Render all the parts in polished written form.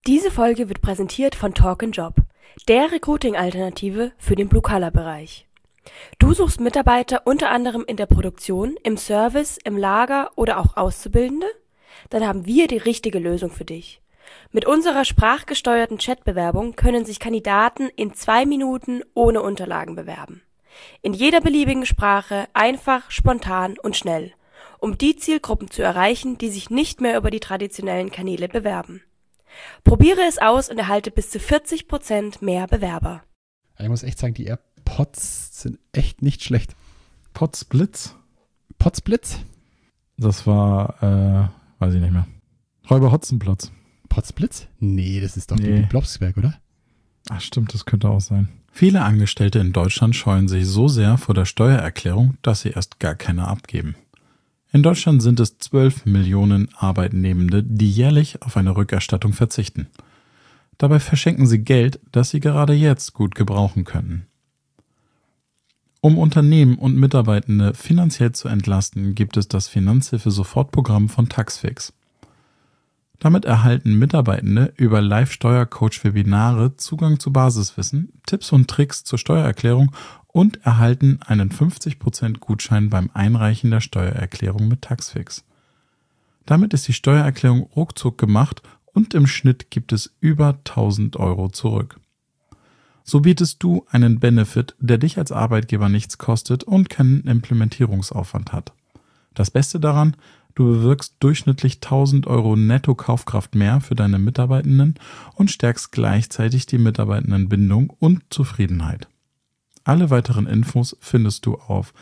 Diese Folge wird präsentiert von Talk & Job, der Recruiting-Alternative für den Blue-Collar-Bereich. Du suchst Mitarbeiter unter anderem in der Produktion, im Service, im Lager oder auch Auszubildende? Dann haben wir die richtige Lösung für dich. Mit unserer sprachgesteuerten Chatbewerbung können sich Kandidaten in 2 Minuten ohne Unterlagen bewerben. In jeder beliebigen Sprache, einfach, spontan und schnell, um die Zielgruppen zu erreichen, die sich nicht mehr über die traditionellen Kanäle bewerben. Probiere es aus und erhalte bis zu 40% mehr Bewerber. Ich muss echt sagen, die AirPods sind echt nicht schlecht. Potsblitz? Potsblitz? Das war, weiß ich nicht mehr. Räuber Hotzenplotz. Potsblitz? Nee, das ist doch die Blobsberg, oder? Ach stimmt, das könnte auch sein. Viele Angestellte in Deutschland scheuen sich so sehr vor der Steuererklärung, dass sie erst gar keine abgeben. In Deutschland sind es 12 Millionen Arbeitnehmende, die jährlich auf eine Rückerstattung verzichten. Dabei verschenken sie Geld, das sie gerade jetzt gut gebrauchen können. Um Unternehmen und Mitarbeitende finanziell zu entlasten, gibt es das Finanzhilfe-Sofortprogramm von Taxfix. Damit erhalten Mitarbeitende über Live-Steuercoach-Webinare Zugang zu Basiswissen, Tipps und Tricks zur Steuererklärung und erhalten einen 50% Gutschein beim Einreichen der Steuererklärung mit Taxfix. Damit ist die Steuererklärung ruckzuck gemacht und im Schnitt gibt es über 1.000 Euro zurück. So bietest du einen Benefit, der dich als Arbeitgeber nichts kostet und keinen Implementierungsaufwand hat. Das Beste daran: Du bewirkst durchschnittlich 1.000 Euro Netto-Kaufkraft mehr für deine Mitarbeitenden und stärkst gleichzeitig die Mitarbeitendenbindung und Zufriedenheit. Alle weiteren Infos findest du auf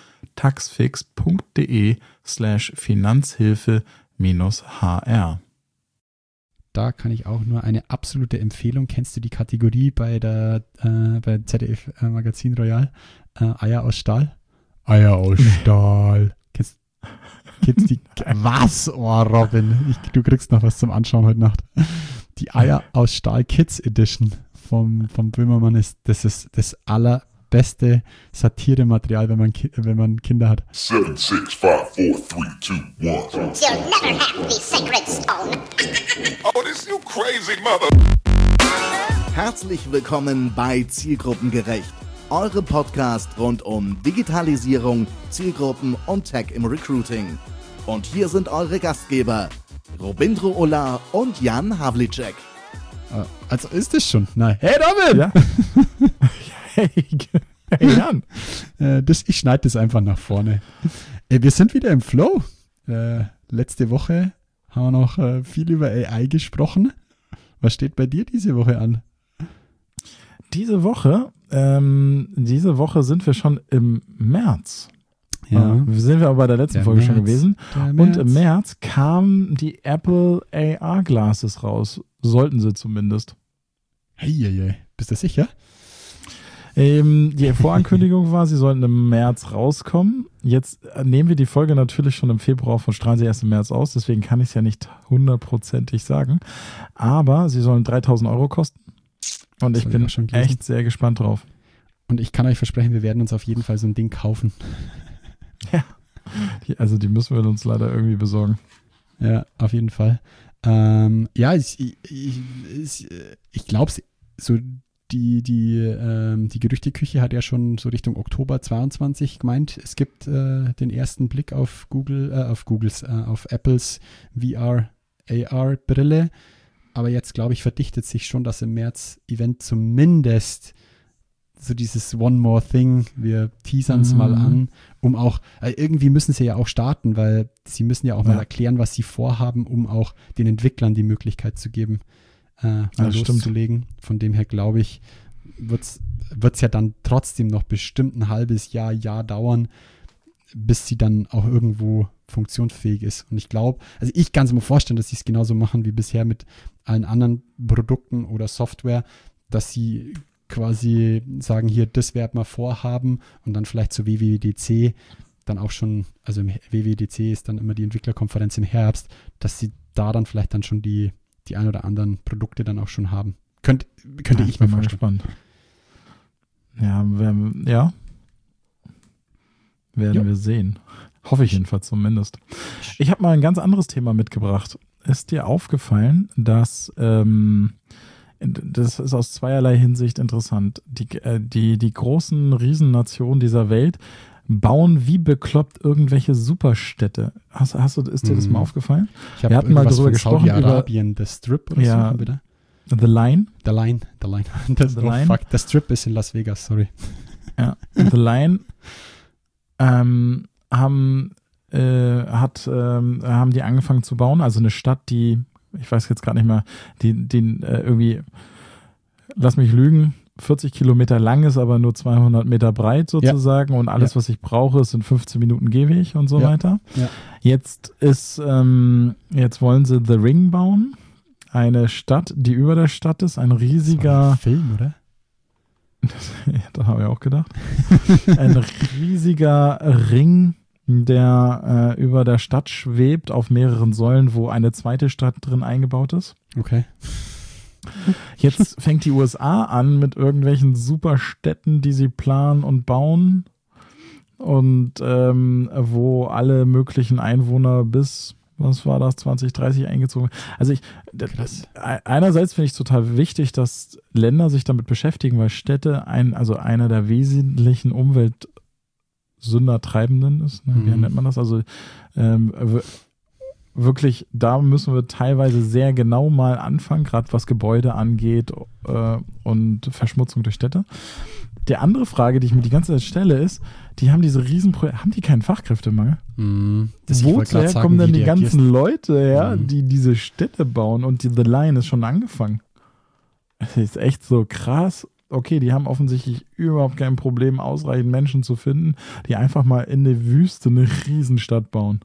taxfix.de/Finanzhilfe-HR. Da kann ich auch nur eine absolute Empfehlung. Kennst du die Kategorie bei ZDF Magazin Royal? Eier aus Stahl? Eier aus Stahl. Kennst die? Was? Oh, Robin. Du kriegst noch was zum Anschauen heute Nacht. Die Eier aus Stahl Kids Edition vom Böhmermann ist das allerbeste Satire-Material, wenn man Kinder hat. 7, 6, 5, 4, 3, 2, 1. You'll never have the sacred stone. Oh, this you crazy mother. Herzlich willkommen bei Zielgruppengerecht, eurem Podcast rund um Digitalisierung, Zielgruppen und Tech im Recruiting. Und hier sind eure Gastgeber, Robindro Ola und Jan Havlicek. Also ist es schon. Na, hey Robin! Ja. Hey Jan! Ich schneide das einfach nach vorne. Wir sind wieder im Flow. Letzte Woche haben wir noch viel über AI gesprochen. Was steht bei dir diese Woche an? Diese Woche sind wir schon im März. Ja. Sind wir aber bei der letzten Folge schon gewesen. Und im März kamen die Apple AR Glasses raus. Sollten sie zumindest. Hey, bist du sicher? Die Vorankündigung war, sie sollten im März rauskommen. Jetzt nehmen wir die Folge natürlich schon im Februar von strahlen sie erst im März aus. Deswegen kann ich es ja nicht 100%ig sagen. Aber sie sollen 3.000 Euro kosten. Und ich bin echt sehr gespannt drauf. Und ich kann euch versprechen, wir werden uns auf jeden Fall so ein Ding kaufen. Ja, die müssen wir uns leider irgendwie besorgen. Ja, auf jeden Fall. Ich glaube, so die Gerüchteküche hat ja schon so Richtung Oktober 22 gemeint. Es gibt den ersten Blick auf auf Apples VR-AR-Brille. Aber jetzt, glaube ich, verdichtet sich schon das im März-Event zumindest so dieses One More Thing, wir teasern es mal an, um auch, irgendwie müssen sie ja auch starten, weil sie müssen ja auch mal erklären, was sie vorhaben, um auch den Entwicklern die Möglichkeit zu geben, loszulegen. Von dem her, glaube ich, wird's ja dann trotzdem noch bestimmt ein halbes Jahr dauern, bis sie dann auch irgendwo funktionsfähig ist. Und ich glaube, also ich kann es mir vorstellen, dass sie es genauso machen wie bisher mit allen anderen Produkten oder Software, dass sie quasi sagen, hier, das werden wir vorhaben und dann vielleicht zur WWDC dann auch schon, also im WWDC ist dann immer die Entwicklerkonferenz im Herbst, dass sie da dann vielleicht dann schon die ein oder anderen Produkte dann auch schon haben. Könnte ich mir vorstellen. Werden wir sehen. Hoffe ich jedenfalls zumindest. Ich habe mal ein ganz anderes Thema mitgebracht. ist dir aufgefallen, dass das ist aus zweierlei Hinsicht interessant. Die großen Riesennationen dieser Welt bauen wie bekloppt irgendwelche Superstädte. Ist dir das mal aufgefallen? Wir hatten mal darüber gesprochen, Saudi-Arabien, The Strip oder ja, so, bitte? The Line. The Line. Fuck, The Strip ist in Las Vegas, sorry. Ja, The Line haben die angefangen zu bauen, also eine Stadt, die, ich weiß jetzt gar nicht mehr, die irgendwie, lass mich lügen, 40 Kilometer lang ist, aber nur 200 Meter breit sozusagen und alles, was ich brauche, sind 15 Minuten Gehweg und so weiter. Ja. Jetzt wollen sie The Ring bauen, eine Stadt, die über der Stadt ist, ein riesiger... Das war ein Film, oder? Da habe ich auch gedacht. Ein riesiger Ring, der über der Stadt schwebt auf mehreren Säulen, wo eine zweite Stadt drin eingebaut ist. Okay. Jetzt fängt die USA an mit irgendwelchen Superstädten, die sie planen und bauen und wo alle möglichen Einwohner bis, was war das, 2030 eingezogen. Also einerseits finde ich es total wichtig, dass Länder sich damit beschäftigen, weil Städte einer der wesentlichen Umweltsündertreibenden ist. Ne? Wie nennt man das? Also wirklich, da müssen wir teilweise sehr genau mal anfangen, gerade was Gebäude angeht und Verschmutzung durch Städte. Die andere Frage, die ich mir die ganze Zeit stelle, ist, die haben diese Riesenprojekte, haben die keinen Fachkräftemangel? Woher kommen denn die ganzen Leute her, die diese Städte bauen und die The Line ist schon angefangen? Das ist echt so krass. Okay, die haben offensichtlich überhaupt kein Problem, ausreichend Menschen zu finden, die einfach mal in der Wüste eine Riesenstadt bauen.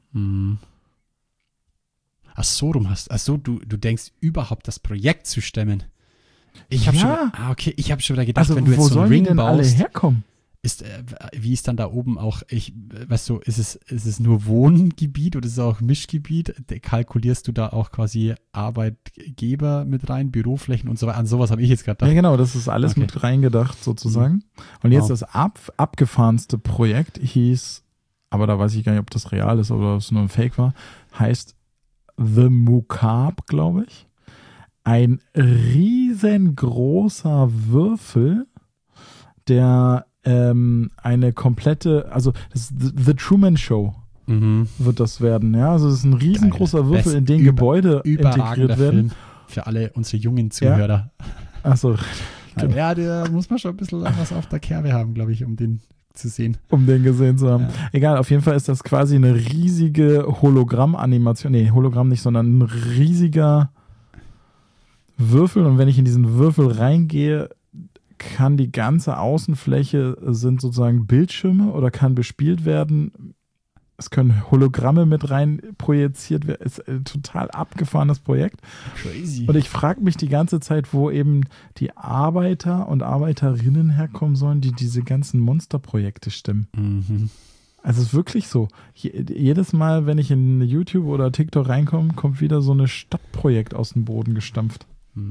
Ach so, du denkst überhaupt das Projekt zu stemmen. Ich habe schon wieder gedacht, also, wenn du jetzt so einen Ring denn baust, alle herkommen? Wie ist dann da oben auch, weißt du, ist es nur Wohngebiet oder ist es auch Mischgebiet? Kalkulierst du da auch quasi Arbeitgeber mit rein, Büroflächen und so weiter? An sowas habe ich jetzt gerade gedacht. Ja, genau, das ist alles mit reingedacht sozusagen. Und jetzt das abgefahrenste Projekt hieß, aber da weiß ich gar nicht, ob das real ist oder ob es nur ein Fake war, heißt The Mukab, glaube ich. Ein riesengroßer Würfel, der eine komplette, also das The Truman Show wird das werden. Ja, also es ist ein riesengroßer Würfel, in den Gebäude integriert werden. Film für alle unsere jungen Zuhörer. Ja? Achso. Genau. Ja, da muss man schon ein bisschen was auf der Kerbe haben, glaube ich, um den zu sehen. Um den gesehen zu haben. Ja. Egal, auf jeden Fall ist das quasi eine riesige Hologramm-Animation. Nee, Hologramm nicht, sondern ein riesiger Würfel. Und wenn ich in diesen Würfel reingehe, kann die ganze Außenfläche sind sozusagen Bildschirme oder kann bespielt werden. Es können Hologramme mit rein projiziert werden. Ist ein total abgefahrenes Projekt. Crazy. Und ich frage mich die ganze Zeit, wo eben die Arbeiter und Arbeiterinnen herkommen sollen, die diese ganzen Monsterprojekte stemmen. Also es ist wirklich so. Jedes Mal, wenn ich in YouTube oder TikTok reinkomme, kommt wieder so ein Stadtprojekt aus dem Boden gestampft.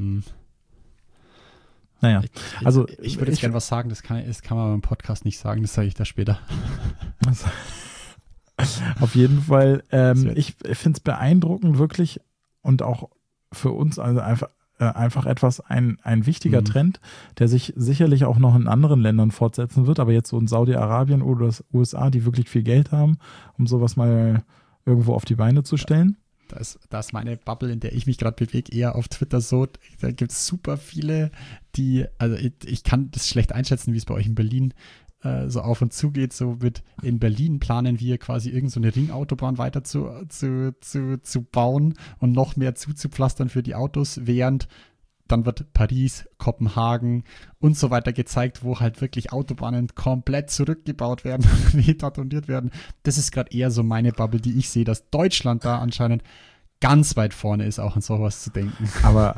Naja, also ich würde jetzt gerne was sagen, das kann man im Podcast nicht sagen, das sage ich da später. Auf jeden Fall, ich finde es beeindruckend wirklich und auch für uns also einfach etwas ein wichtiger Trend, der sich sicherlich auch noch in anderen Ländern fortsetzen wird, aber jetzt so in Saudi-Arabien oder das USA, die wirklich viel Geld haben, um sowas mal irgendwo auf die Beine zu stellen. Da ist meine Bubble, in der ich mich gerade bewege, eher auf Twitter so. Da gibt es super viele, also ich kann das schlecht einschätzen, wie es bei euch in Berlin so auf und zu geht. So in Berlin planen wir quasi irgend so eine Ringautobahn weiter zu bauen und noch mehr zuzupflastern für die Autos, während dann wird Paris, Kopenhagen und so weiter gezeigt, wo halt wirklich Autobahnen komplett zurückgebaut werden, betoniert werden. Das ist gerade eher so meine Bubble, die ich sehe, dass Deutschland da anscheinend ganz weit vorne ist, auch an sowas zu denken. Aber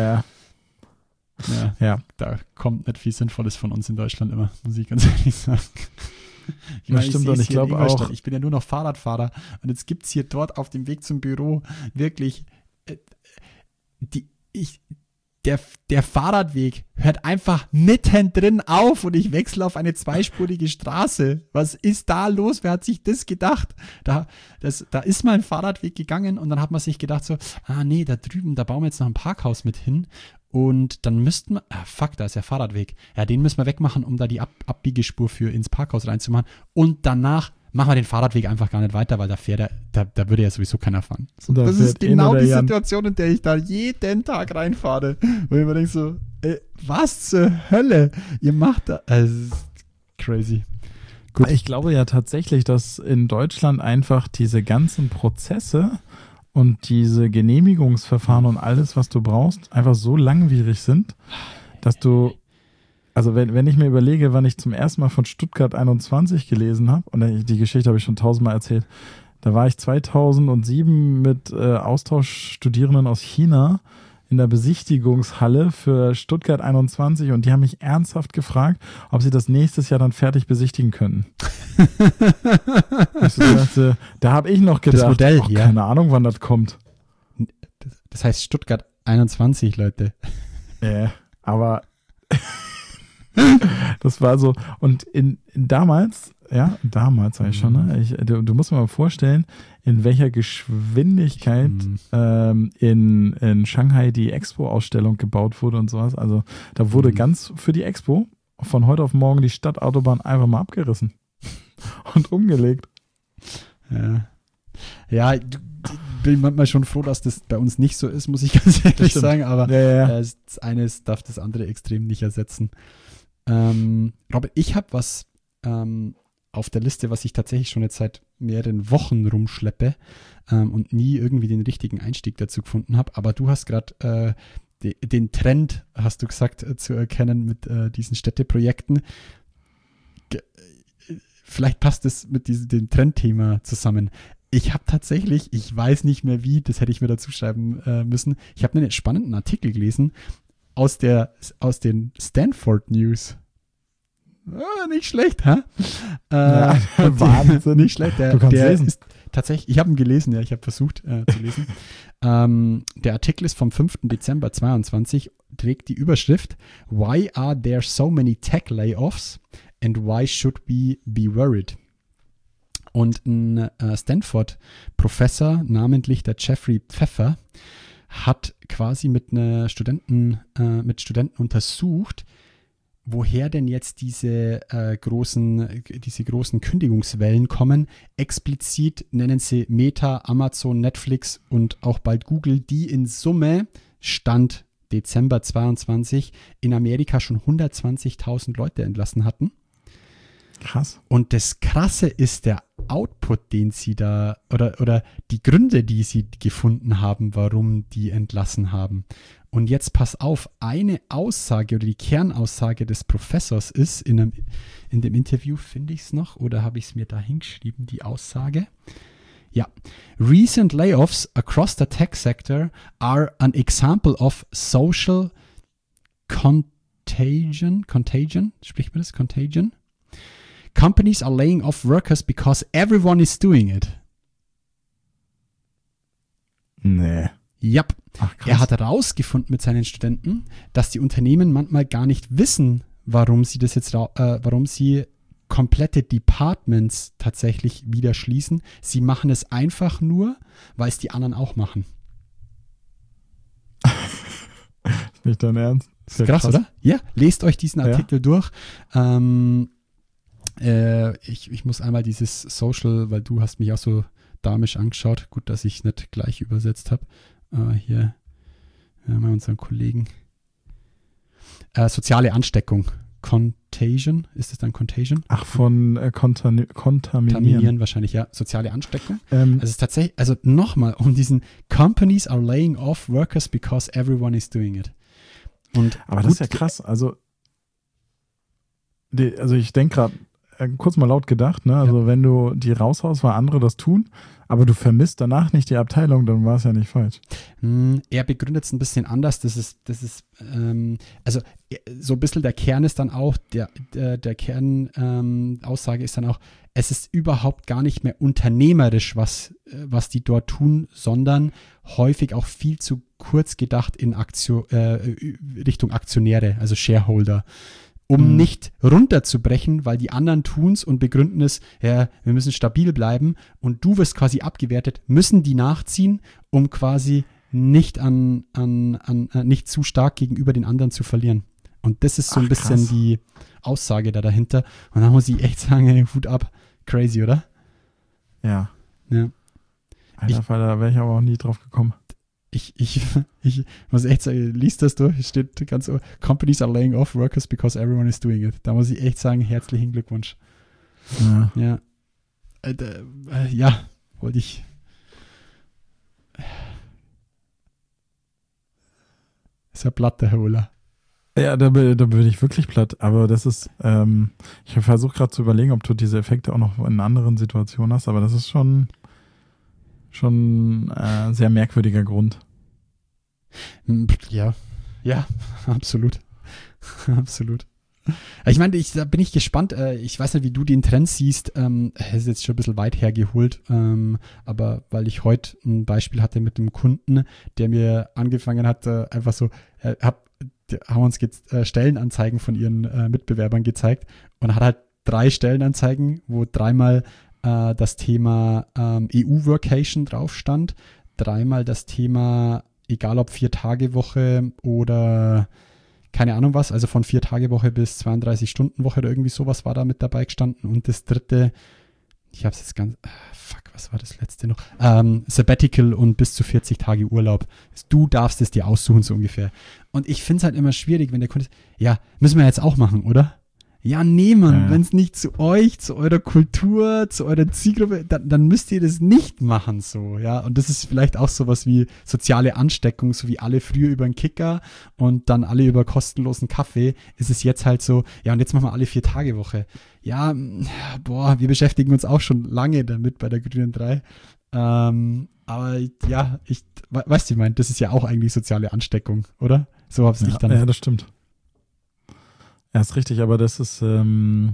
da kommt nicht viel Sinnvolles von uns in Deutschland immer, muss ich ganz ehrlich sagen. Das stimmt doch, ich glaube auch. Ich bin ja nur noch Fahrradfahrer und jetzt gibt es hier der Fahrradweg hört einfach mittendrin auf und ich wechsle auf eine zweispurige Straße. Was ist da los? Wer hat sich das gedacht? Da ist mal ein Fahrradweg gegangen und dann hat man sich gedacht so, nee, da drüben, da bauen wir jetzt noch ein Parkhaus mit hin und dann müssten wir, da ist der Fahrradweg. Ja, den müssen wir wegmachen, um da die Abbiegespur für ins Parkhaus reinzumachen und danach machen wir den Fahrradweg einfach gar nicht weiter, weil da würde ja sowieso keiner fahren. So, das ist genau die Situation, in der ich da jeden Tag reinfahre. Wo ich mir denke so, was zur Hölle? Ihr macht da, es ist crazy. Gut. Ich glaube ja tatsächlich, dass in Deutschland einfach diese ganzen Prozesse und diese Genehmigungsverfahren und alles, was du brauchst, einfach so langwierig sind, dass du also wenn ich mir überlege, wann ich zum ersten Mal von Stuttgart 21 gelesen habe, und die Geschichte habe ich schon 1000-mal erzählt, da war ich 2007 mit Austauschstudierenden aus China in der Besichtigungshalle für Stuttgart 21 und die haben mich ernsthaft gefragt, ob sie das nächstes Jahr dann fertig besichtigen könnten. Ich so dachte, da habe ich noch gedacht, das Modell, keine Ahnung, wann das kommt. Das heißt Stuttgart 21, Leute. Aber das war so, und damals sag ich schon, ne? Du musst dir mal vorstellen, in welcher Geschwindigkeit in Shanghai die Expo-Ausstellung gebaut wurde und sowas. Also da wurde ganz für die Expo von heute auf morgen die Stadtautobahn einfach mal abgerissen und umgelegt. Ja, ich bin manchmal schon froh, dass das bei uns nicht so ist, muss ich ganz ehrlich sagen, aber das eine darf das andere extrem nicht ersetzen. Robert, ich habe was auf der Liste, was ich tatsächlich schon jetzt seit mehreren Wochen rumschleppe und nie irgendwie den richtigen Einstieg dazu gefunden habe, aber du hast gerade den Trend, hast du gesagt, zu erkennen mit diesen Städteprojekten. Vielleicht passt es mit dem Trendthema zusammen. Ich habe tatsächlich, ich weiß nicht mehr wie, das hätte ich mir dazu schreiben müssen, ich habe einen spannenden Artikel gelesen aus den Stanford News. Nicht schlecht, hä? Wahnsinn. Nicht schlecht. Du kannst lesen. Ist tatsächlich, ich habe ihn gelesen, ich habe versucht zu lesen. Der Artikel ist vom 5. Dezember 2022, trägt die Überschrift Why are there so many tech layoffs and why should we be worried? Und ein Stanford-Professor, namentlich der Jeffrey Pfeffer, hat quasi mit Studenten untersucht, woher denn jetzt diese großen Kündigungswellen kommen. Explizit nennen sie Meta, Amazon, Netflix und auch bald Google, die in Summe Stand Dezember 22 in Amerika schon 120.000 Leute entlassen hatten. Krass. Und das Krasse ist der Output, den sie da, oder die Gründe, die sie gefunden haben, warum die entlassen haben. Und jetzt pass auf, eine Aussage oder die Kernaussage des Professors ist, in dem Interview finde ich es noch, oder habe ich es mir da hingeschrieben, die Aussage? Ja. Recent layoffs across the tech sector are an example of social contagion, spricht man das? Contagion? Companies are laying off workers because everyone is doing it. Nee. Yep. Ach, krass. Er hat herausgefunden mit seinen Studenten, dass die Unternehmen manchmal gar nicht wissen, warum sie komplette Departments tatsächlich wieder schließen. Sie machen es einfach nur, weil es die anderen auch machen. Ist nicht dein Ernst? Das ist krass, oder? Ja, lest euch diesen Artikel durch. Ich muss einmal dieses Social, weil du hast mich auch so damisch angeschaut. Gut, dass ich nicht gleich übersetzt habe. Hier haben wir unseren Kollegen. Soziale Ansteckung. Contagion, ist es dann Contagion? Ach, von Kontaminieren wahrscheinlich, ja. Soziale Ansteckung. Also es ist tatsächlich, also nochmal um diesen Companies are laying off workers because everyone is doing it. Aber das ist ja krass. Also ich denke gerade, kurz mal laut gedacht, ne? Also wenn du die raushaust, weil andere das tun, aber du vermisst danach nicht die Abteilung, dann war es ja nicht falsch. Er begründet es ein bisschen anders. Das ist also so ein bisschen der Kern ist dann auch, der Kernaussage ist dann auch, es ist überhaupt gar nicht mehr unternehmerisch, was die dort tun, sondern häufig auch viel zu kurz gedacht in Richtung Aktionäre, also Shareholder, um nicht runterzubrechen, weil die anderen tun es und begründen es, ja, wir müssen stabil bleiben und du wirst quasi abgewertet, müssen die nachziehen, um quasi nicht nicht zu stark gegenüber den anderen zu verlieren. Und das ist so ein bisschen krass. die Aussage da dahinter. Und da muss ich echt sagen, hey, Hut ab. Crazy, oder? Ja. Ja. Alter Fall, da wäre ich aber auch nie drauf gekommen. Ich muss echt sagen, liest das durch, steht ganz so, Companies are laying off workers because everyone is doing it. Da muss ich echt sagen, herzlichen Glückwunsch. Ja. Ja. Ja, wollte ich. Ist ja platt, der Herr Ola. Ja, da bin ich wirklich platt. Aber das ist, ich versuche gerade zu überlegen, ob du diese Effekte auch noch in anderen Situationen hast, aber das ist schon ein sehr merkwürdiger Grund. Ja, absolut. Absolut. Ich meine, da bin ich gespannt. Ich weiß nicht, wie du den Trend siehst. Es ist jetzt schon ein bisschen weit hergeholt, aber weil ich heute ein Beispiel hatte mit einem Kunden, der mir angefangen hat, einfach so, haben uns Stellenanzeigen von ihren Mitbewerbern gezeigt und hat halt 3 Stellenanzeigen, wo 3-mal das Thema EU-Workation drauf stand, 3-mal das Thema, egal ob 4-Tage-Woche oder keine Ahnung was, also von 4-Tage-Woche bis 32-Stunden-Woche oder irgendwie sowas war da mit dabei gestanden. Und das 3., ich habe es jetzt was war das letzte noch? Sabbatical und bis zu 40 Tage Urlaub. Du darfst es dir aussuchen, so ungefähr. Und ich finde es halt immer schwierig, wenn der Kunde sagt, ja, müssen wir jetzt auch machen, oder? Ja, nee, Mann, wenn es nicht zu euch, zu eurer Kultur, zu eurer Zielgruppe, dann müsst ihr das nicht machen, so, ja. Und das ist vielleicht auch sowas wie soziale Ansteckung, so wie alle früher über einen Kicker und dann alle über kostenlosen Kaffee, ist es jetzt halt so, ja, und jetzt machen wir alle 4-Tage-Woche. Ja, wir beschäftigen uns auch schon lange damit bei der Grünen 3. Aber ja, weißt du, ich meine, das ist ja auch eigentlich soziale Ansteckung, oder? So hab's ich dann. Ja, das stimmt. Ja, ist richtig, aber das ist ja im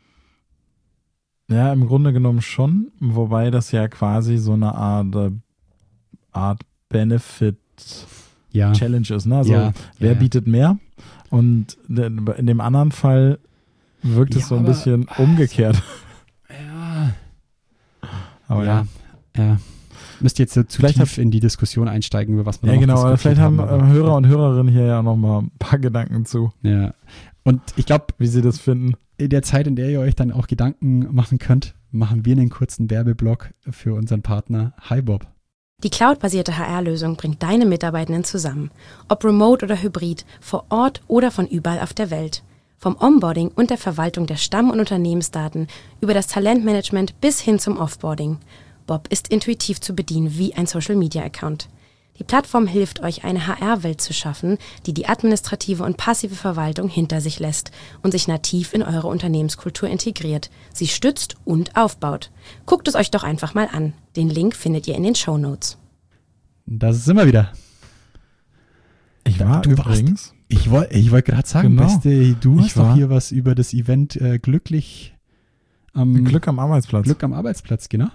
Grunde genommen schon, wobei das ja quasi so eine Art Benefit-Challenge ist. Ne? Also wer bietet mehr? Und in dem anderen Fall wirkt es so ein bisschen umgekehrt. Ja. Aber ja. Müsst ihr jetzt so zu tief in die Diskussion einsteigen, über was man noch diskutiert aber vielleicht haben aber Hörer und Hörerinnen hier ja noch mal ein paar Gedanken zu. Ja. Und ich glaube, wie sie das finden. In der Zeit, in der ihr euch dann auch Gedanken machen könnt, machen wir einen kurzen Werbeblock für unseren Partner HiBob. Die cloudbasierte HR-Lösung bringt deine Mitarbeitenden zusammen. Ob remote oder hybrid, vor Ort oder von überall auf der Welt. Vom Onboarding und der Verwaltung der Stamm- und Unternehmensdaten über das Talentmanagement bis hin zum Offboarding. Bob ist intuitiv zu bedienen wie ein Social-Media-Account. Die Plattform hilft euch, eine HR-Welt zu schaffen, die die administrative und passive Verwaltung hinter sich lässt und sich nativ in eure Unternehmenskultur integriert, sie stützt und aufbaut. Guckt es euch doch einfach mal an. Den Link findet ihr in den Shownotes. Da sind wir wieder. Ich wollte gerade sagen, genau. Beste, du hast doch hier was über das Event Glück am Arbeitsplatz. Glück am Arbeitsplatz, genau.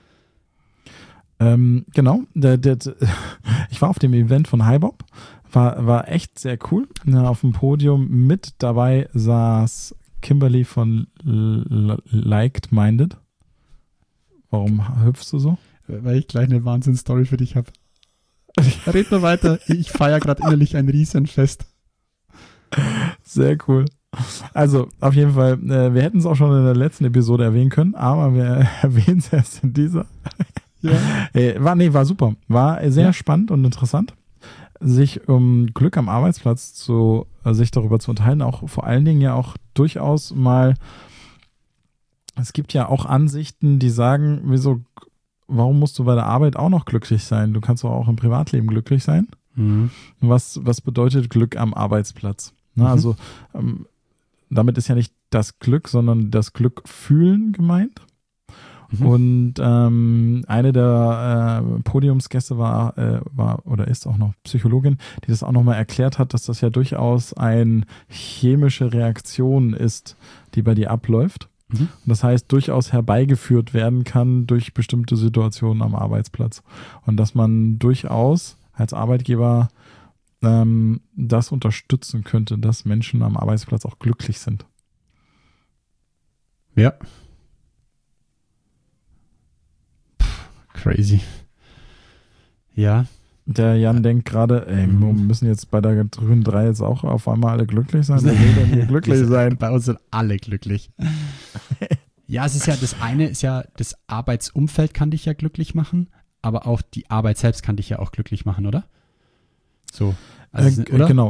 Genau, ich war auf dem Event von HiBob, war echt sehr cool. Auf dem Podium mit dabei saß Kimberly von Liked Minded. Warum hüpfst du so? Weil ich gleich eine Wahnsinnsstory für dich habe. Red nur weiter, ich feiere gerade innerlich ein Riesenfest. Sehr cool. Also, auf jeden Fall, wir hätten es auch schon in der letzten Episode erwähnen können, aber wir erwähnen es erst in dieser. Ja. War super. War sehr spannend und interessant, sich Glück am Arbeitsplatz sich darüber zu unterhalten, auch vor allen Dingen ja auch durchaus mal, es gibt ja auch Ansichten, die sagen, warum musst du bei der Arbeit auch noch glücklich sein? Du kannst doch auch im Privatleben glücklich sein. Mhm. Was bedeutet Glück am Arbeitsplatz? Na, also damit ist ja nicht das Glück, sondern das Glück fühlen gemeint. Und eine der Podiumsgäste war oder ist auch noch Psychologin, die das auch nochmal erklärt hat, dass das ja durchaus eine chemische Reaktion ist, die bei dir abläuft. Und das heißt, durchaus herbeigeführt werden kann durch bestimmte Situationen am Arbeitsplatz. Und dass man durchaus als Arbeitgeber das unterstützen könnte, dass Menschen am Arbeitsplatz auch glücklich sind. Ja. Crazy. Ja. Der Jan denkt gerade, wir müssen jetzt bei der grünen 3 jetzt auch auf einmal alle glücklich sein. Wer will denn hier glücklich sein? Bei uns sind alle glücklich. Ja, es ist ja, das eine ist ja, das Arbeitsumfeld kann dich ja glücklich machen, aber auch die Arbeit selbst kann dich ja auch glücklich machen, oder? So. Also, oder? Genau,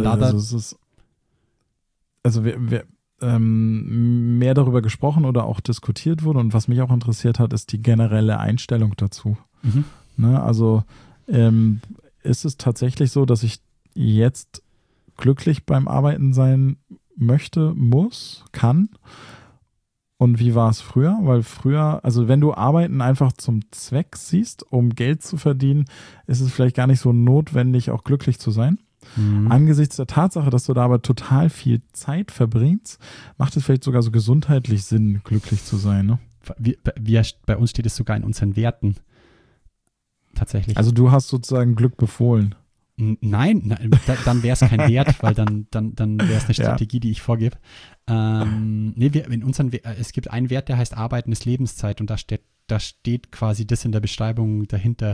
wir mehr darüber gesprochen oder auch diskutiert wurde und was mich auch interessiert hat, ist die generelle Einstellung dazu. Ne, also ist es tatsächlich so, dass ich jetzt glücklich beim Arbeiten sein möchte, muss, kann? Und wie war es früher? Weil früher, also wenn du Arbeiten einfach zum Zweck siehst, um Geld zu verdienen, ist es vielleicht gar nicht so notwendig, auch glücklich zu sein. Angesichts der Tatsache, dass du da aber total viel Zeit verbringst, macht es vielleicht sogar so gesundheitlich Sinn, glücklich zu sein. Ne? Bei uns steht es sogar in unseren Werten. Tatsächlich. Also du hast sozusagen Glück befohlen. Nein, dann wäre es kein Wert, weil dann wäre es eine Strategie, die ich vorgebe. Es gibt einen Wert, der heißt Arbeiten ist Lebenszeit und da steht quasi das in der Beschreibung dahinter.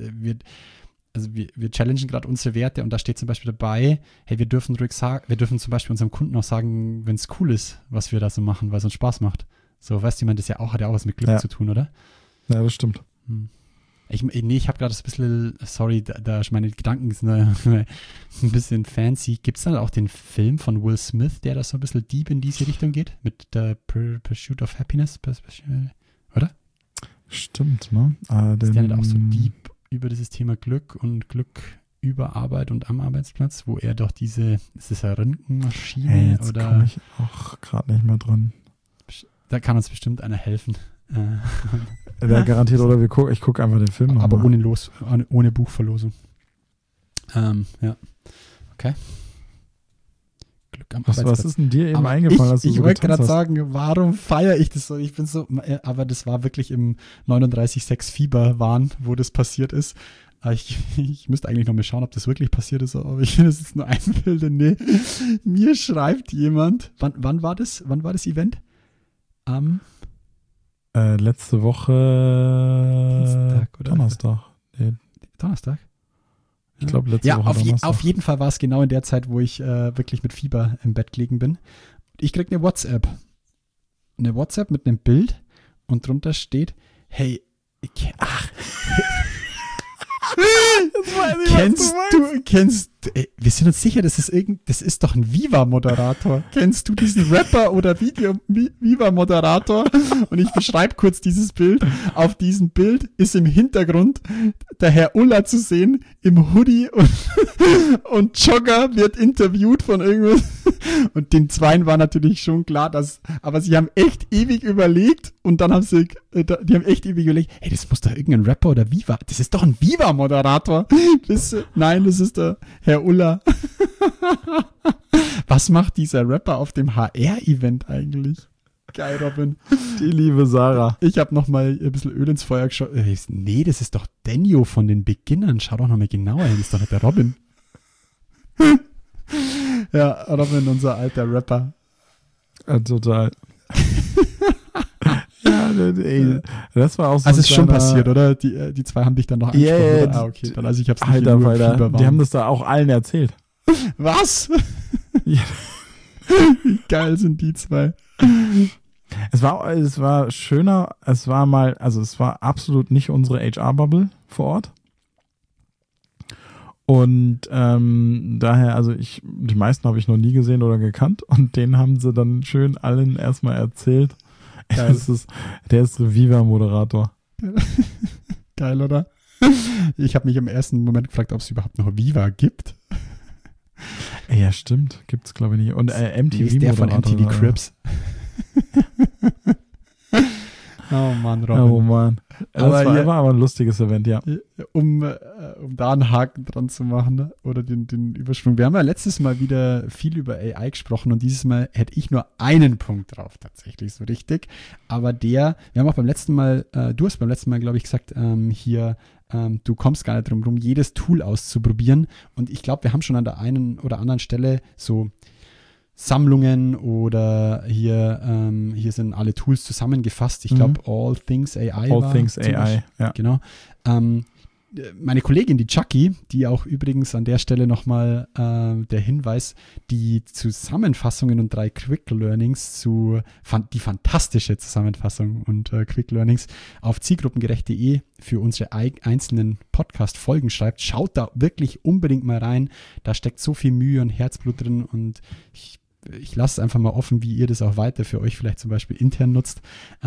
Wir challengen gerade unsere Werte und da steht zum Beispiel dabei, hey, wir dürfen zum Beispiel unserem Kunden auch sagen, wenn es cool ist, was wir da so machen, weil es uns Spaß macht. So, weißt du, das hat ja auch was mit Glück zu tun, oder? Ja, das stimmt. Ich habe gerade ein bisschen, sorry, da meine Gedanken sind ein bisschen fancy. Gibt es dann auch den Film von Will Smith, der da so ein bisschen deep in diese Richtung geht? Mit der Pursuit of Happiness? Oder? Stimmt, ne? Ist der nicht auch so deep über dieses Thema Glück und Glück über Arbeit und am Arbeitsplatz, wo er doch ist es eine Röntgenmaschine? Hey, jetzt komme ich auch gerade nicht mehr dran. Da kann uns bestimmt einer helfen. Garantiert, oder ich gucke einfach den Film aber ohne Buchverlosung. Ja. Okay. Glück am Arbeitsplatz. Was ist denn dir eben eingefallen? Ich wollte gerade sagen, warum feiere ich das so? Ich bin so, aber das war wirklich im 39,6 Fieber-Wahn, wo das passiert ist. Ich müsste eigentlich noch mal schauen, ob das wirklich passiert ist, aber ich das ist nur einbilde. Nee, mir schreibt jemand, wann war das Event? Letzte Woche Dienstag, oder? Donnerstag. Nee. Donnerstag? Ich glaube, letzte Woche Donnerstag. Auf jeden Fall war es genau in der Zeit, wo ich wirklich mit Fieber im Bett gelegen bin. Ich krieg eine WhatsApp. Eine WhatsApp mit einem Bild und drunter steht, hey, wir sind uns sicher, das ist doch ein Viva-Moderator. Kennst du diesen Rapper oder Viva-Moderator? Und ich beschreibe kurz dieses Bild. Auf diesem Bild ist im Hintergrund der Herr Ulla zu sehen, im Hoodie und Jogger wird interviewt von irgendwas. Und den Zweien war natürlich schon klar, aber sie haben echt ewig überlegt und dann haben die haben echt ewig überlegt, hey, das muss doch irgendein Rapper oder Viva, das ist doch ein Viva-Moderator. Nein, das ist der Herr Ulla. Was macht dieser Rapper auf dem HR-Event eigentlich? Geil, Robin. Die liebe Sarah. Ich habe noch mal ein bisschen Öl ins Feuer geschaut. Nee, das ist doch Daniel von den Beginnern. Schau doch noch mal genauer hin, das ist doch nicht der Robin. Ja, Robin, unser alter Rapper. Total. Ja, ey, das war auch so. Also ist schon passiert, oder? Die zwei haben dich dann noch angesprochen. Yeah, okay. Dann, also ich hab's nicht Alter, die haben das da auch allen erzählt. Was? Ja. Wie geil sind die zwei? Es war schöner, es war absolut nicht unsere HR-Bubble vor Ort. Und daher, also die meisten habe ich noch nie gesehen oder gekannt und denen haben sie dann schön allen erstmal erzählt. Der ist Viva-Moderator. Geil, oder? Ich habe mich im ersten Moment gefragt, ob es überhaupt noch Viva gibt. Ja, stimmt. Gibt es, glaube ich, nicht. Und MTV-Moderator. Der von MTV Cribs. Oh Mann, Robin. Oh Mann. Das Aber war aber ein lustiges Event, ja. Um da einen Haken dran zu machen, ne? Oder den Übersprung. Wir haben ja letztes Mal wieder viel über AI gesprochen und dieses Mal hätte ich nur einen Punkt drauf, tatsächlich so richtig. Aber wir haben auch beim letzten Mal, du hast beim letzten Mal, glaube ich, gesagt, du kommst gar nicht drum rum, jedes Tool auszuprobieren. Und ich glaube, wir haben schon an der einen oder anderen Stelle so Sammlungen oder hier sind alle Tools zusammengefasst. Ich glaube, All Things AI. All Things AI, ja. Genau. Meine Kollegin, die Chucky, die auch übrigens an der Stelle nochmal der Hinweis, die Zusammenfassungen und 3 Quick Learnings die fantastische Zusammenfassung und Quick Learnings auf zielgruppengerecht.de für unsere einzelnen Podcast-Folgen schreibt. Schaut da wirklich unbedingt mal rein. Da steckt so viel Mühe und Herzblut drin und ich lasse es einfach mal offen, wie ihr das auch weiter für euch vielleicht zum Beispiel intern nutzt. Auf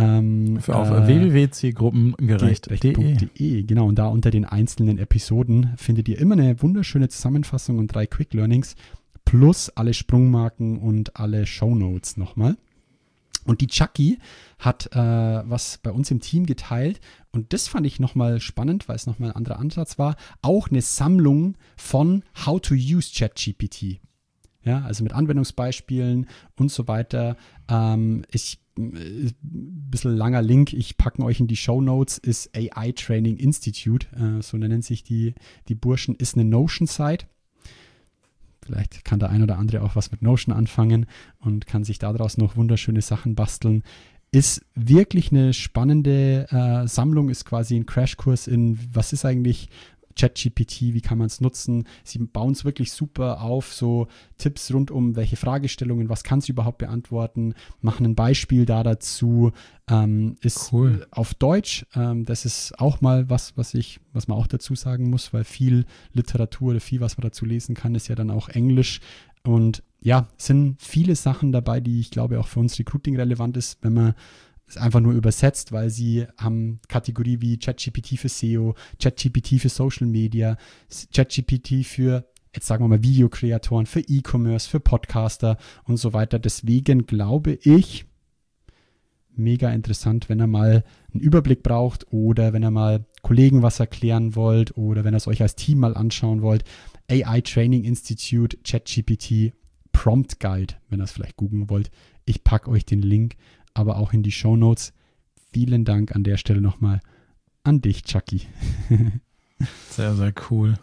www.zielgruppengerecht.de. Genau, und da unter den einzelnen Episoden findet ihr immer eine wunderschöne Zusammenfassung und 3 Quick Learnings plus alle Sprungmarken und alle Shownotes nochmal. Und die Chucky hat was bei uns im Team geteilt und das fand ich nochmal spannend, weil es nochmal ein anderer Ansatz war. Auch eine Sammlung von How to Use ChatGPT. Ja, also mit Anwendungsbeispielen und so weiter. Ein bisschen langer Link, ich packe euch in die Shownotes, ist AI Training Institute, so nennen sich die Burschen, ist eine Notion-Site. Vielleicht kann der ein oder andere auch was mit Notion anfangen und kann sich daraus noch wunderschöne Sachen basteln. Ist wirklich eine spannende Sammlung, ist quasi ein Crashkurs in, was ist eigentlich ChatGPT, wie kann man es nutzen? Sie bauen es wirklich super auf, so Tipps rund um welche Fragestellungen, was kann es überhaupt beantworten, machen ein Beispiel dazu, ist cool. Auf Deutsch, das ist auch mal was man auch dazu sagen muss, weil viel Literatur oder viel, was man dazu lesen kann, ist ja dann auch Englisch und ja, sind viele Sachen dabei, die ich glaube auch für uns Recruiting relevant ist, wenn man ist einfach nur übersetzt, weil sie haben Kategorie wie ChatGPT für SEO, ChatGPT für Social Media, ChatGPT für, jetzt sagen wir mal, Videokreatoren, für E-Commerce, für Podcaster und so weiter. Deswegen glaube ich, mega interessant, wenn ihr mal einen Überblick braucht oder wenn ihr mal Kollegen was erklären wollt oder wenn ihr es euch als Team mal anschauen wollt. AI Training Institute, ChatGPT, Prompt Guide, wenn ihr es vielleicht googeln wollt. Ich packe euch den Link aber auch in die Shownotes. Vielen Dank an der Stelle nochmal an dich, Chucky. Sehr, sehr cool.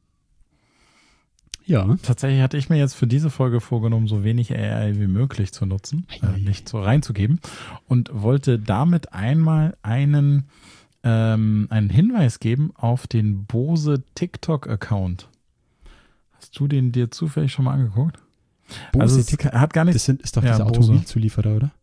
Ja. Tatsächlich hatte ich mir jetzt für diese Folge vorgenommen, so wenig AI wie möglich zu nutzen, nicht so reinzugeben und wollte damit einmal einen Hinweis geben auf den Bose TikTok-Account. Hast du den dir zufällig schon mal angeguckt? Bose also TikTok hat gar nicht. Das ist doch dieser Automobilzulieferer, oder?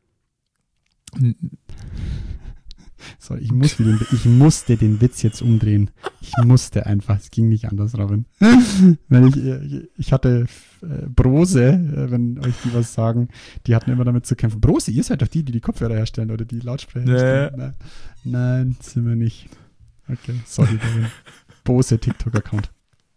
So, ich musste den Witz jetzt umdrehen. Ich musste einfach, es ging nicht anders, Robin. Ich hatte Brose, wenn euch die was sagen, die hatten immer damit zu kämpfen. Brose, ihr seid doch die Kopfhörer herstellen oder die Lautsprecher herstellen. Nein, sind wir nicht. Okay, sorry, Robin. Bose TikTok-Account.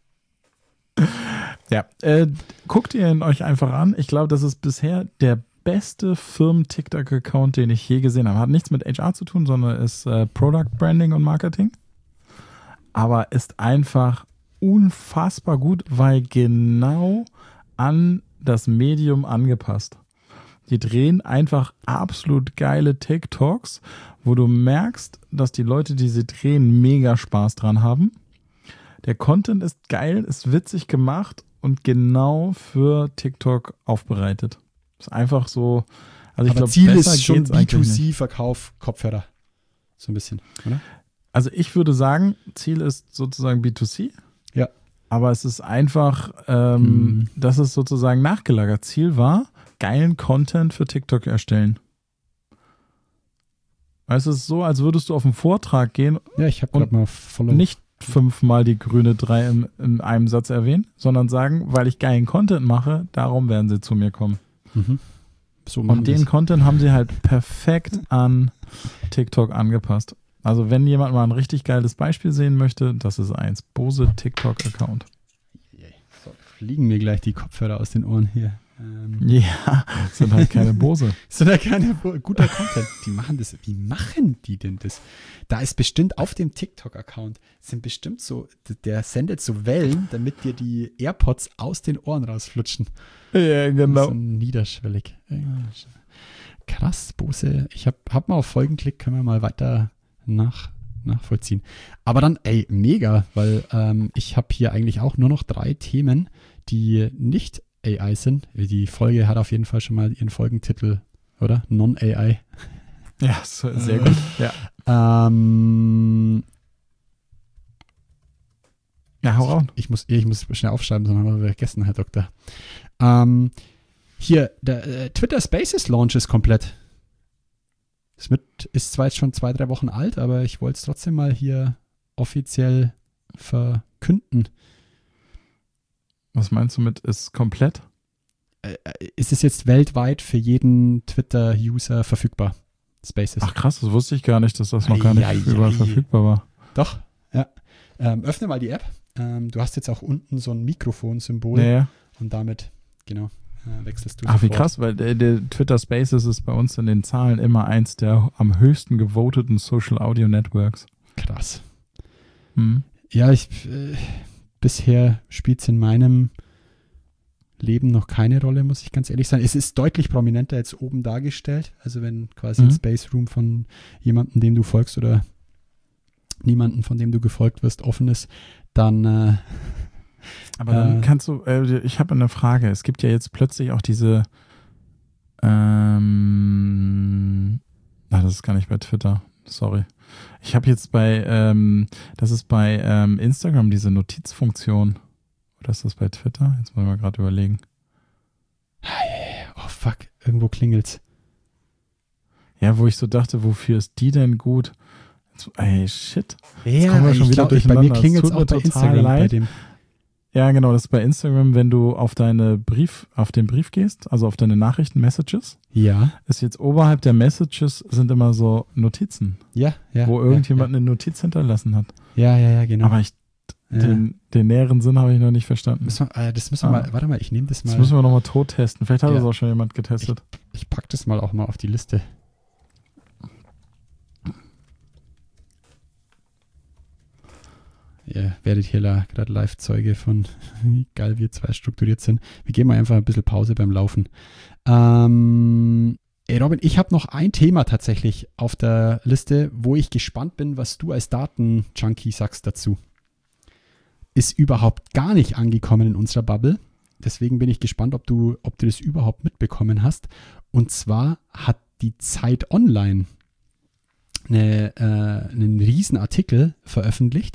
Ja, guckt ihr ihn euch einfach an. Ich glaube, das ist bisher der beste Firmen-TikTok-Account, den ich je gesehen habe. Hat nichts mit HR zu tun, sondern ist Product Branding und Marketing. Aber ist einfach unfassbar gut, weil genau an das Medium angepasst. Die drehen einfach absolut geile TikToks, wo du merkst, dass die Leute, die sie drehen, mega Spaß dran haben. Der Content ist geil, ist witzig gemacht und genau für TikTok aufbereitet. Ist einfach so, also ich glaube, Ziel ist schon B2C-Verkauf Kopfhörer. So ein bisschen, oder? Also ich würde sagen, Ziel ist sozusagen B2C. Ja. Aber es ist einfach, das ist sozusagen nachgelagert. Ziel war, geilen Content für TikTok erstellen. Es ist so, als würdest du auf einen Vortrag gehen. Ja, ich habe gerade mal Follow. Nicht 5-mal die grüne 3 in einem Satz erwähnen, sondern sagen, weil ich geilen Content mache, darum werden sie zu mir kommen. Mhm. So und den Content haben sie halt perfekt an TikTok angepasst. Also wenn jemand mal ein richtig geiles Beispiel sehen möchte, das ist Bose TikTok-Account. So, fliegen mir gleich die Kopfhörer aus den Ohren hier. Ja, sind halt keine Bose. Sind ja keine guter Content. Die machen das. Wie machen die denn das? Da ist bestimmt auf dem TikTok-Account sind bestimmt so, der sendet so Wellen, damit dir die AirPods aus den Ohren rausflutschen. Ja, genau. So niederschwellig. Krass, Bose. Ich hab mal auf Folgen geklickt, können wir mal weiter nachvollziehen. Aber dann, mega, weil ich habe hier eigentlich auch nur noch 3 Themen, die nicht AI sind. Die Folge hat auf jeden Fall schon mal ihren Folgentitel, oder? Non-AI. Ja, sehr gut. Ja. Ja, hau raus. Ich muss schnell aufschreiben, sonst haben wir vergessen, Herr Doktor. Hier, der Twitter Spaces Launch ist komplett. Das ist zwar jetzt schon 2-3 Wochen alt, aber ich wollte es trotzdem mal hier offiziell verkünden. Was meinst du mit ist komplett? Ist es jetzt weltweit für jeden Twitter-User verfügbar? Spaces. Ach krass, das wusste ich gar nicht, dass das noch gar nicht überall verfügbar war. Doch, ja. Öffne mal die App. Du hast jetzt auch unten so ein Mikrofon-Symbol. Ja. Und damit, genau, wechselst du Ach, sofort. wie krass, weil der Twitter Spaces ist bei uns in den Zahlen immer eins der am höchsten gevoteten Social Audio Networks. Krass. Hm. Ja, bisher spielt es in meinem Leben noch keine Rolle, muss ich ganz ehrlich sagen. Es ist deutlich prominenter jetzt oben dargestellt. Also wenn quasi ein Space Room von jemandem, dem du folgst oder niemanden, von dem du gefolgt wirst, offen ist, dann aber dann kannst du, ich habe eine Frage. Es gibt ja jetzt plötzlich auch diese das ist gar nicht bei Twitter. Sorry. Ich habe jetzt das ist bei Instagram diese Notizfunktion. Oder ist das bei Twitter? Jetzt muss ich mal gerade überlegen. Oh fuck, irgendwo klingelt's. Ja, wo ich so dachte, wofür ist die denn gut? Shit. Ja, kommen wir schon wieder durcheinander. Bei mir klingelt's tut auch mir bei total Instagram leid. bei dem. Ja, genau, das ist bei Instagram, wenn du auf den Brief gehst, also auf deine Nachrichten-Messages, Ja. ist jetzt oberhalb der Messages sind immer so Notizen, Ja. wo irgendjemand eine Notiz hinterlassen hat. Ja, genau. Aber den näheren Sinn habe ich noch nicht verstanden. das müssen wir mal, warte mal, ich nehme das mal. Das müssen wir nochmal tot testen. Vielleicht hat Ja. das auch schon jemand getestet. Ich packe das mal auch mal auf die Liste. Ihr werdet hier gerade Live-Zeuge von, wie geil wir zwei strukturiert sind. Wir geben mal einfach ein bisschen Pause beim Laufen. Robin, ich habe noch ein Thema tatsächlich auf der Liste, wo ich gespannt bin, was du als Daten-Junkie sagst dazu. Ist überhaupt gar nicht angekommen in unserer Bubble. Deswegen bin ich gespannt, ob du das überhaupt mitbekommen hast. Und zwar hat die Zeit Online einen riesen Artikel veröffentlicht.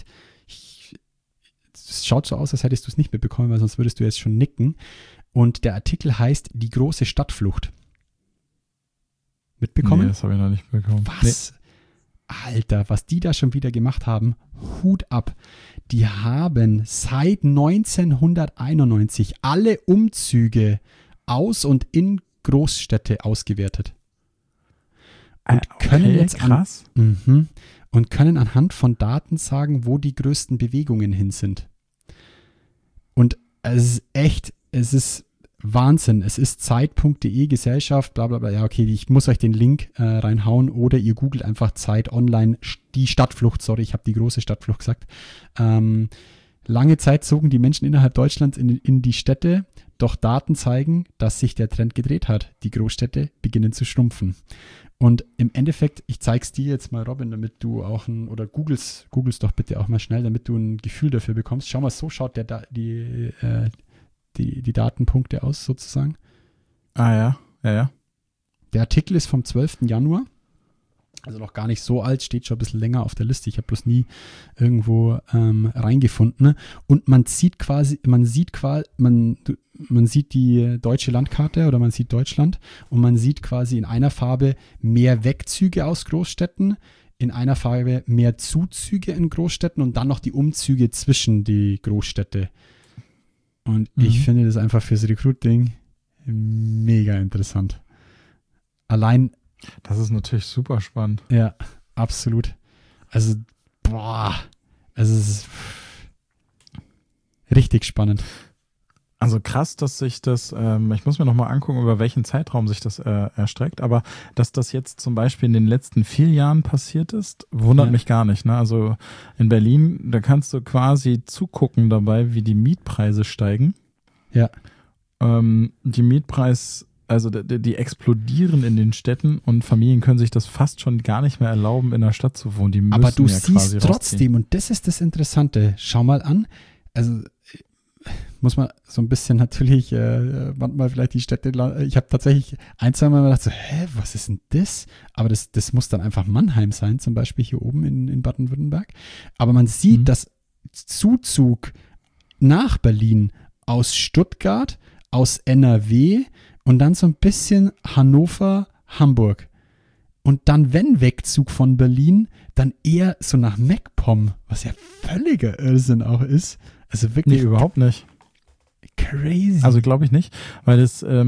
Es schaut so aus, als hättest du es nicht mitbekommen, weil sonst würdest du jetzt schon nicken. Und der Artikel heißt Die große Stadtflucht. Mitbekommen? Nee, das habe ich noch nicht bekommen. Was? Nee. Alter, was die da schon wieder gemacht haben, Hut ab. Die haben seit 1991 alle Umzüge aus und in Großstädte ausgewertet. Und können jetzt krass. Und können anhand von Daten sagen, wo die größten Bewegungen hin sind. Und es ist Wahnsinn. Es ist Zeit.de, Gesellschaft, bla bla bla. Ja, okay, ich muss euch den Link reinhauen oder ihr googelt einfach Zeit Online, die Stadtflucht. Sorry, ich habe die große Stadtflucht gesagt. Lange Zeit zogen die Menschen innerhalb Deutschlands in die Städte, doch Daten zeigen, dass sich der Trend gedreht hat. Die Großstädte beginnen zu schrumpfen. Und im Endeffekt, ich zeig's dir jetzt mal, Robin, damit du auch oder googelst doch bitte auch mal schnell, damit du ein Gefühl dafür bekommst. Schau mal, so schaut die Datenpunkte aus, sozusagen. Ah ja. Der Artikel ist vom 12. Januar, also noch gar nicht so alt, steht schon ein bisschen länger auf der Liste. Ich habe bloß nie irgendwo reingefunden. Und man sieht die deutsche Landkarte oder man sieht Deutschland und man sieht quasi in einer Farbe mehr Wegzüge aus Großstädten, in einer Farbe mehr Zuzüge in Großstädten und dann noch die Umzüge zwischen die Großstädte. Und ich finde das einfach fürs Recruiting mega interessant. Allein. Das ist natürlich super spannend. Ja, absolut. Also, es ist richtig spannend. Also krass, dass sich das, ich muss mir nochmal angucken, über welchen Zeitraum sich das erstreckt, aber dass das jetzt zum Beispiel in den letzten 4 Jahren passiert ist, wundert mich gar nicht. Ne? Also in Berlin, da kannst du quasi zugucken dabei, wie die Mietpreise steigen. Ja. Die also die explodieren in den Städten und Familien können sich das fast schon gar nicht mehr erlauben, in der Stadt zu wohnen. Die müssen aber du ja siehst quasi trotzdem, und das ist das Interessante, schau mal an, also muss man so ein bisschen natürlich manchmal vielleicht die Städte, ich habe tatsächlich 1-2 Mal gedacht so, was ist denn das? Aber das muss dann einfach Mannheim sein, zum Beispiel hier oben in Baden-Württemberg. Aber man sieht, dass Zuzug nach Berlin aus Stuttgart, aus NRW und dann so ein bisschen Hannover, Hamburg. Und dann, wenn Wegzug von Berlin, dann eher so nach MacPom, was ja völliger Irrsinn auch ist. Also wirklich. Nee, überhaupt nicht. Crazy. Also glaube ich nicht, weil das der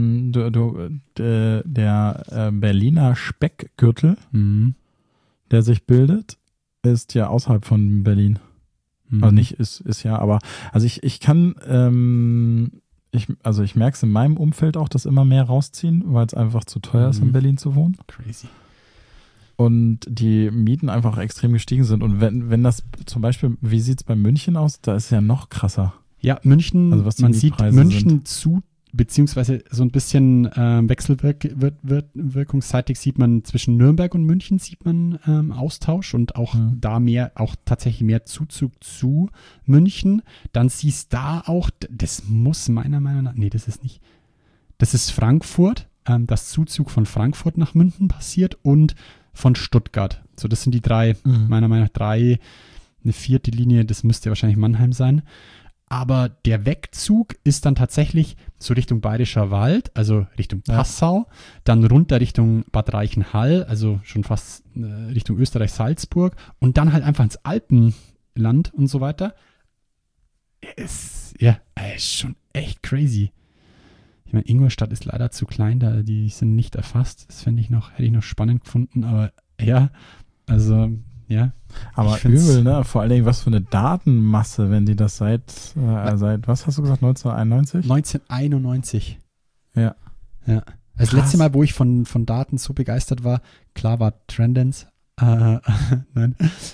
Berliner Speckgürtel, der sich bildet, ist ja außerhalb von Berlin. Also nicht ist ja, aber also ich kann ich merke es in meinem Umfeld auch, dass immer mehr rausziehen, weil es einfach zu teuer ist, in Berlin zu wohnen. Crazy. Und die Mieten einfach extrem gestiegen sind. Und wenn das zum Beispiel, wie sieht es bei München aus? Da ist es ja noch krasser. Ja, München, also was die man sieht Mietpreise München beziehungsweise so ein bisschen wechselwirkungsseitig sieht man zwischen Nürnberg und München sieht man Austausch und auch da tatsächlich mehr Zuzug zu München. Dann siehst da auch, das muss meiner Meinung nach, nee, das ist nicht, das ist Frankfurt, dass Zuzug von Frankfurt nach München passiert und von Stuttgart. So, das sind die 3, meiner Meinung nach 3, eine 4. Linie, das müsste wahrscheinlich Mannheim sein. Aber der Wegzug ist dann tatsächlich so Richtung Bayerischer Wald, also Richtung Passau, dann runter Richtung Bad Reichenhall, also schon fast Richtung Österreich-Salzburg und dann halt einfach ins Alpenland und so weiter. Ist schon echt crazy. Ich meine, Ingolstadt ist leider zu klein, die sind nicht erfasst. Das hätte ich noch spannend gefunden, aber ja, also ja. Aber übel, ne? Vor allen Dingen, was für eine Datenmasse, wenn die das seit was hast du gesagt, 1991? 1991. Ja. Ja. Das letzte Mal, wo ich von Daten so begeistert war, klar war Trendance. Nein.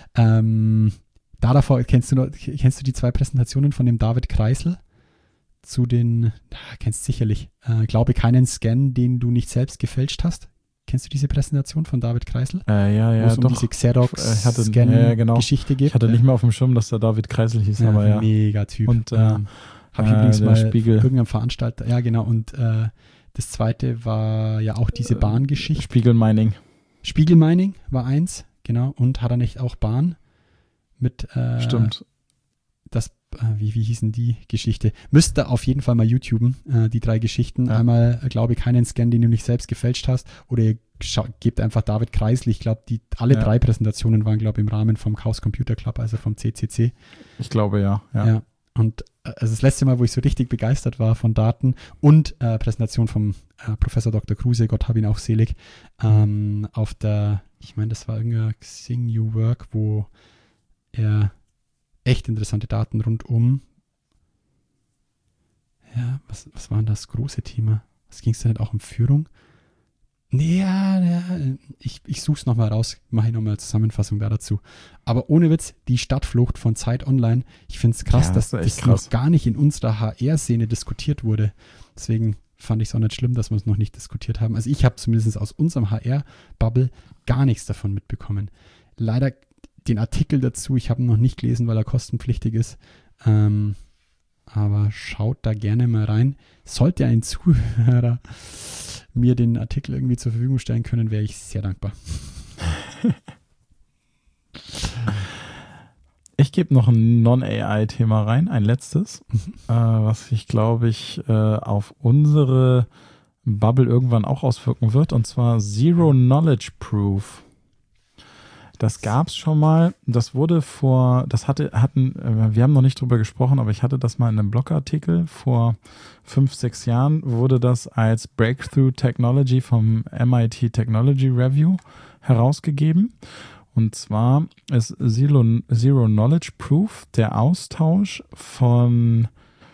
Davor, kennst du die 2 Präsentationen von dem David Kreisel? Kennst sicherlich. Glaube keinen Scan, den du nicht selbst gefälscht hast. Kennst du diese Präsentation von David Kreisel? Ja, wo es um diese Xerox-Scan-Geschichte geht? Ich hatte nicht mehr auf dem Schirm, dass der David Kreisel hieß, aber ja. Mega Typ. Und habe ich übrigens mal Spiegel. irgendeinem Veranstalter, ja genau, und das zweite war ja auch diese Bahngeschichte. Spiegel Mining war 1, genau, und hat er nicht auch Bahn mit Stimmt. Wie hießen die Geschichte? Müsste auf jeden Fall mal YouTuben, die 3 Geschichten. Ja. Einmal, glaube ich, keinen Scan, den du nicht selbst gefälscht hast. Oder ihr gebt einfach David Kreisel. Ich glaube, alle 3 Präsentationen waren, glaube ich, im Rahmen vom Chaos Computer Club, also vom CCC. Ich glaube, ja. Und also das letzte Mal, wo ich so richtig begeistert war von Daten und Präsentation vom Professor Dr. Kruse, Gott hab ihn auch selig, auf der, ich meine, das war irgendein Xing New Work, wo er echt interessante Daten rundum. Ja, was war denn das große Thema? Was ging es denn auch um Führung? Nee, ich suche es nochmal raus, mache ich nochmal eine Zusammenfassung dazu. Aber ohne Witz, die Stadtflucht von Zeit Online, ich finde es krass, dass das noch gar nicht in unserer HR-Szene diskutiert wurde. Deswegen fand ich es auch nicht schlimm, dass wir es noch nicht diskutiert haben. Also ich habe zumindest aus unserem HR-Bubble gar nichts davon mitbekommen. Leider den Artikel dazu, ich habe ihn noch nicht gelesen, weil er kostenpflichtig ist. Aber schaut da gerne mal rein. Sollte ein Zuhörer mir den Artikel irgendwie zur Verfügung stellen können, wäre ich sehr dankbar. Ich gebe noch ein Non-AI-Thema rein, ein letztes, was sich, glaube ich, auf unsere Bubble irgendwann auch auswirken wird, und zwar Zero Knowledge Proof. Das gab es schon mal, wir haben noch nicht drüber gesprochen, aber ich hatte das mal in einem Blogartikel vor 5-6 Jahren, wurde das als Breakthrough Technology vom MIT Technology Review herausgegeben. Und zwar ist Zero Knowledge Proof der Austausch von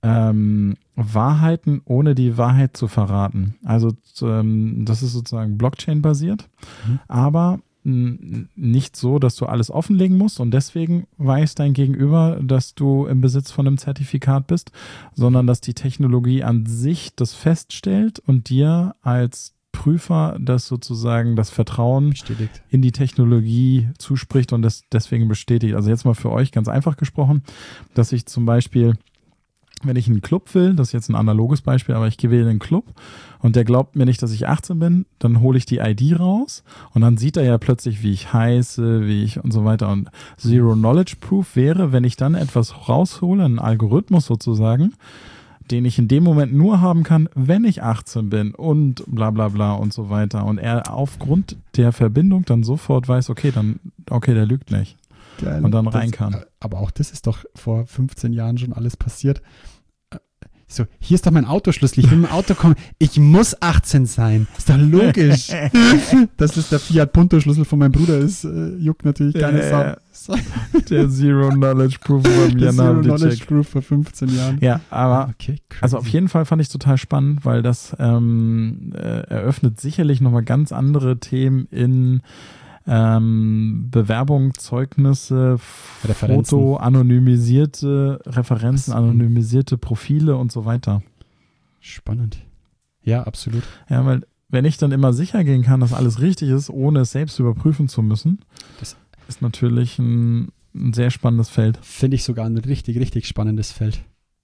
Wahrheiten ohne die Wahrheit zu verraten. Also das ist sozusagen Blockchain-basiert, aber nicht so, dass du alles offenlegen musst und deswegen weiß dein Gegenüber, dass du im Besitz von einem Zertifikat bist, sondern dass die Technologie an sich das feststellt und dir als Prüfer das sozusagen das Vertrauen Bestätigt. in die Technologie zuspricht und das deswegen bestätigt. Also jetzt mal für euch ganz einfach gesprochen, dass ich zum Beispiel, wenn ich in einen Club will, das ist jetzt ein analoges Beispiel, aber ich gehe in einen Club und der glaubt mir nicht, dass ich 18 bin, dann hole ich die ID raus und dann sieht er ja plötzlich, wie ich heiße, wie ich und so weiter. Und Zero Knowledge Proof wäre, wenn ich dann etwas raushole, einen Algorithmus sozusagen, den ich in dem Moment nur haben kann, wenn ich 18 bin und bla bla bla und so weiter. Und er aufgrund der Verbindung dann sofort weiß, okay, der lügt nicht. Geil. Und dann rein kann. Aber auch das ist doch vor 15 Jahren schon alles passiert. So, hier ist doch mein Autoschlüssel, ich will mit dem Auto kommen. Ich muss 18 sein. Ist doch logisch. Dass das der Fiat Punto Schlüssel von meinem Bruder ist, juckt natürlich keine Sau. Der Zero Knowledge Proof von Der mir. Zero Knowledge Proof vor 15 Jahren. Ja, aber Okay, crazy. also auf jeden Fall fand ich es total spannend, weil das eröffnet sicherlich nochmal ganz andere Themen in Bewerbung, Zeugnisse, Referenzen. Foto, anonymisierte Referenzen, anonymisierte Profile und so weiter. Spannend. Ja, absolut. Ja, weil wenn ich dann immer sicher gehen kann, dass alles richtig ist, ohne es selbst überprüfen zu müssen, Das ist natürlich ein sehr spannendes Feld. finde ich sogar ein richtig, richtig spannendes Feld.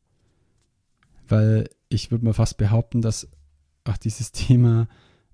Weil ich würde mal fast behaupten, dass auch dieses Thema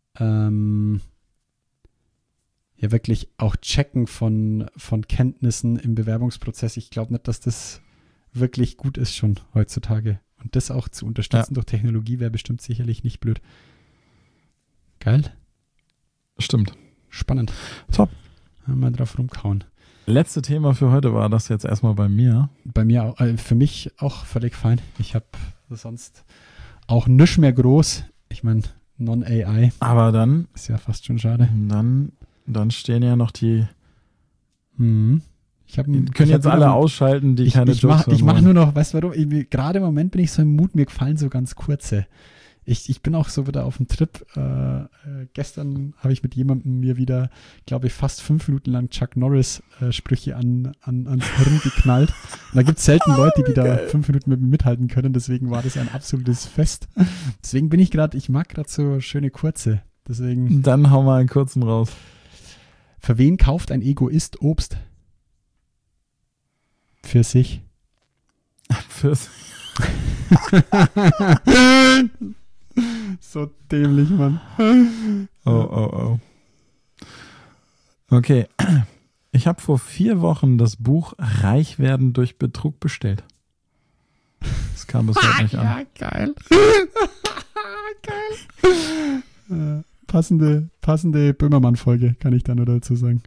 ja wirklich auch Checken von Kenntnissen im Bewerbungsprozess, ich glaube nicht, dass das wirklich gut ist schon heutzutage. Und das auch zu unterstützen durch Technologie wäre bestimmt sicherlich nicht blöd. Geil. Stimmt. Spannend. Top. Mal drauf rumkauen. Letzte Thema für heute war das jetzt erstmal bei mir. Bei mir auch, für mich auch völlig fein. Ich habe sonst auch nichts mehr groß. Ich meine, Non-AI Aber dann ist ja fast schon schade. Dann stehen ja noch die. Ich hab, Können jetzt alle ausschalten, die keine Jokes hören Ich mache wollen. nur noch, weißt du warum? Gerade im Moment bin ich so im Mut, mir gefallen so ganz kurze. Ich bin auch so wieder auf dem Trip. Gestern habe ich mit jemandem mir wieder, glaube ich, fast 5 Minuten lang Chuck Norris Sprüche ans Hirn geknallt. Und da gibt es selten Leute, die da 5 Minuten mit mir mithalten können. Deswegen war das ein absolutes Fest. Deswegen bin ich ich mag gerade so schöne kurze. Deswegen. Dann hau mal einen kurzen raus. Für wen kauft ein Egoist Obst? Für sich. Fürs So dämlich, Mann. Oh. Okay. Ich habe vor 4 Wochen das Buch Reich werden durch Betrug bestellt. Das kam bis heute nicht an. Ja, geil. Geil. Passende Böhmermann-Folge, kann ich da nur dazu sagen.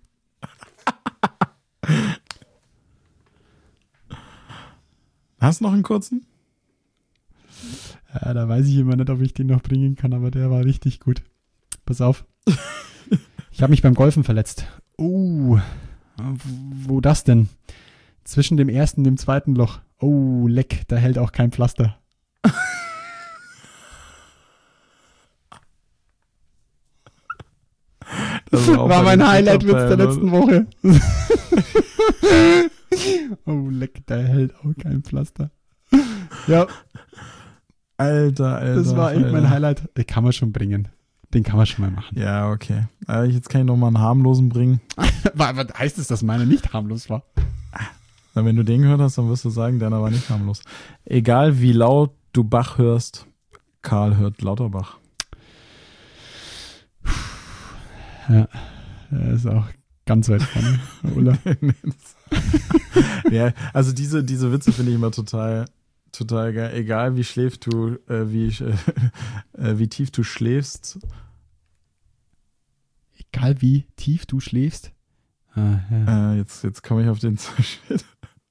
Hast du noch einen kurzen? Ja, da weiß ich immer nicht, ob ich den noch bringen kann, aber der war richtig gut. Pass auf. Ich habe mich beim Golfen verletzt. Wo das denn? Zwischen dem ersten und dem zweiten Loch. Oh, leck, da hält auch kein Pflaster. Das War mein Highlight-Witz der Twitter-Fan, letzten Woche. Oh, leck, da hält auch kein Pflaster. Ja, Alter. das war echt Alter. mein Highlight. Den kann man schon bringen. Den kann man schon mal machen. Ja, okay. Jetzt kann ich noch mal einen harmlosen bringen. Was heißt es, dass meiner nicht harmlos war? Na, wenn du den gehört hast, dann wirst du sagen, deiner war nicht harmlos. Egal wie laut du Bach hörst, Karl hört Lauterbach. Ja, der ist auch ganz weit vorne, Ulla. Ja, also diese Witze finde ich immer total geil. Egal wie wie tief du schläfst. Egal wie tief du schläfst. Ja. Jetzt komme ich auf den Schritt.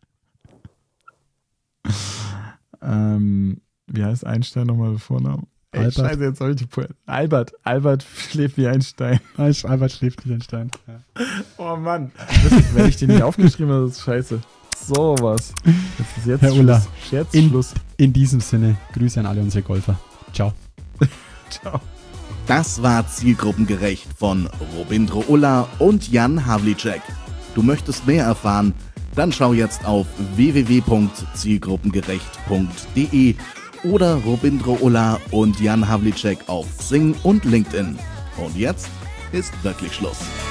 Wie heißt Einstein nochmal der Vorname? Albert. Scheiße, jetzt habe ich die Albert schläft wie ein Stein. Albert schläft wie ein Stein. Ja. Oh Mann. Wenn ich den nicht aufgeschrieben habe, das ist scheiße. So was. Jetzt ist Herr Ulla, Schluss. Jetzt Schluss. In diesem Sinne, Grüße an alle unsere Golfer. Ciao. Ciao. Das war Zielgruppengerecht von Robindro Ulla und Jan Havlicek. Du möchtest mehr erfahren? Dann schau jetzt auf www.zielgruppengerecht.de oder Robindro Ulla und Jan Havlicek auf Xing und LinkedIn. Und jetzt ist wirklich Schluss.